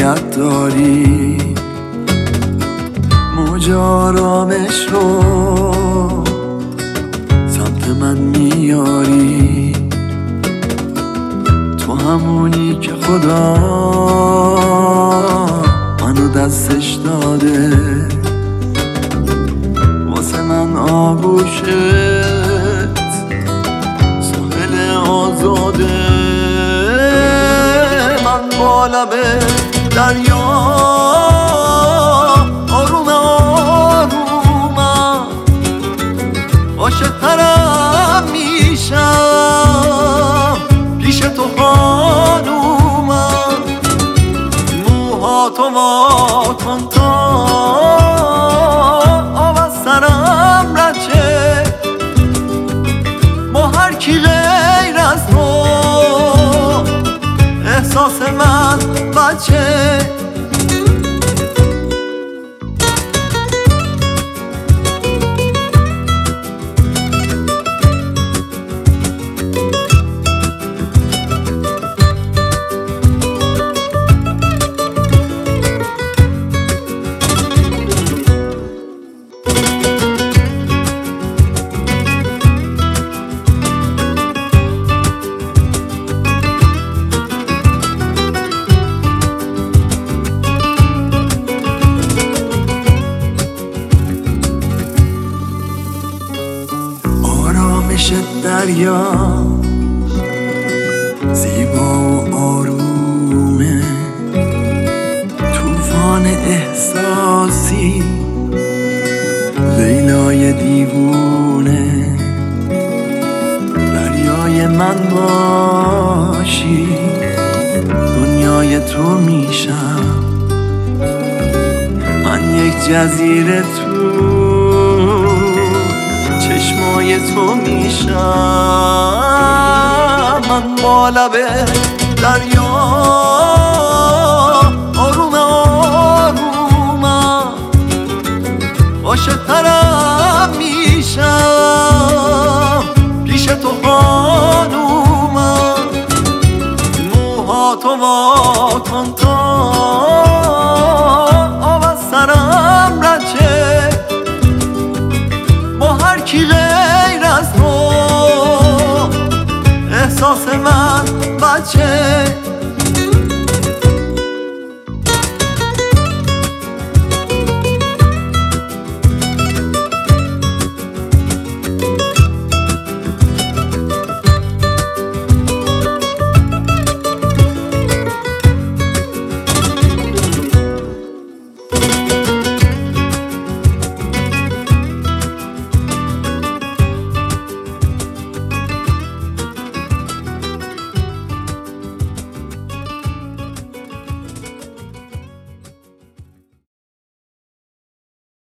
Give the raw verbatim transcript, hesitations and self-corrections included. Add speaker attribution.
Speaker 1: نگهت داری، موج آرامش رو سمت من میاری. تو همونی که خدا منو دستش داده، واسه من آغوشت ساحل آزاده. من با لب دریا آروم آرومم، عاشق‌ترم میشم پیش تو خانومم. موهاتو وا کن تا آب از سرم رد شه، با هر کی غیر از تو احساس من بچه. آرامش دریا زیبا و آرومه، طوفان احساسی لیلای دیوونه. دریای من باشی دنیای تو میشم، من یک جزیره تو چشمای تو میشم. من با لب دریا آروم آرومم، عاشق‌ترم میشم پیش تو خانومم. موهاتو وا کن تا آب از سرم رد شه، با هر کی غیر از تو احساس من بچه.